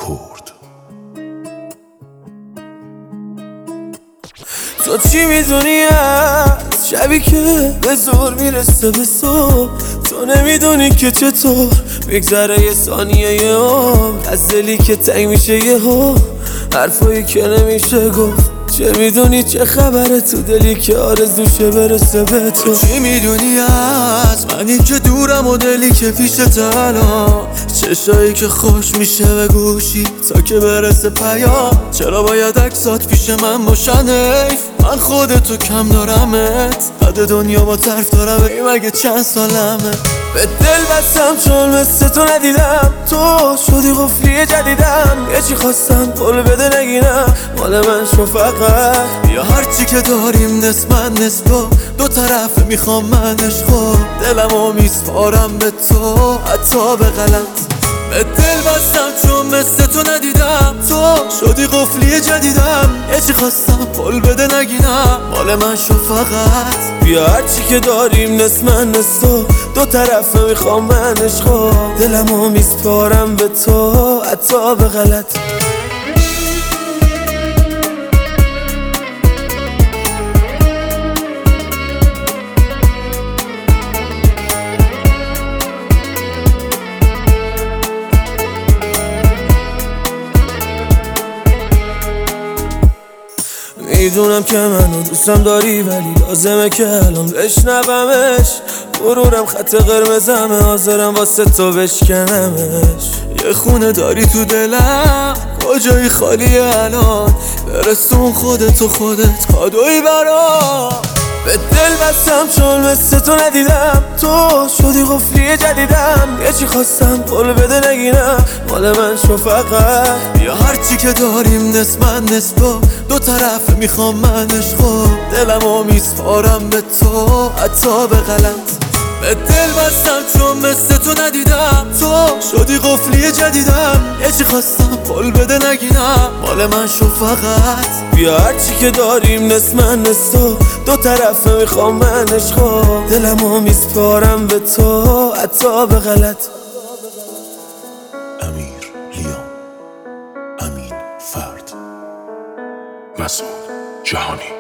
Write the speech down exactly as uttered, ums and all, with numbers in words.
کرد. تو چی میدونی از شبی که به زور میرسه به صبح؟ تو نمیدونی که چطور میگذره یه ثانیه یه عمر از دلی که تنگ میشه یه ها حرفایی که نمیشه گفت. چه میدونی چه خبره تو دلی که آرزوشه برسه به تو؟ چی میدونی از منی که دورم و دلی که پیش تنها، چشایی که خوش میشه به گوشی تا که برسه پیام. چرا باید عکسات پیش من باشن؟ حیف من خودتو کم دارمت، بعد دنیا با طرف دارم ای مگه چند سالمه. به دل بستم چون مثل تو ندیدم، تو شدی قفلی جدیدم. یه چی خواستم قول بده نگینم مال من شو فقط. یا هرچی که داریم نصف من نصف تو، دو طرف میخوام من عشقو، دلمو میسپارم به تو حتی به غلط. به دل بستم چون مثل تو ندیدم، تو شدی قفلی جدیدم. یه چی خواستم قول بده نگینم مال من شو فقط. بیا هرچی که داریم نصف من نصف تو، دو طرفه میخوام من عشقو، دلمو میسپارم به تو حتی به غلط. میدونم که منو دوستم داری ولی لازمه که الان بشنومش. غرورم خط قرمزمه، حاضرم واسه تو بشکنمش. یه خونه داری تو دلم کجایی خالیه الان، برسون خودتو خودت کادوی برام. به دل بستم چون مثل تو ندیدم، تو شدی قفلی جدیدم. یه چی خواستم قول بده نگینم مال من شو فقط. یا هرچی که داریم نصف من نصف تو، دو طرف میخوام من عشقو، دلمو میسپارم به تو حتی به غلط. به دل بستم چون مثل تو ندیدم، تو شدی قفلی جدیدم. یه چی خواستم قول بده نگینم مال من شو فقط. بیا هرچی که داریم نصف من نصف تو، دو طرفه میخوام من عشقو، دلمو میسپارم به تو حتی به غلط. امیر لیام، امین فرد، مسعود جهانی.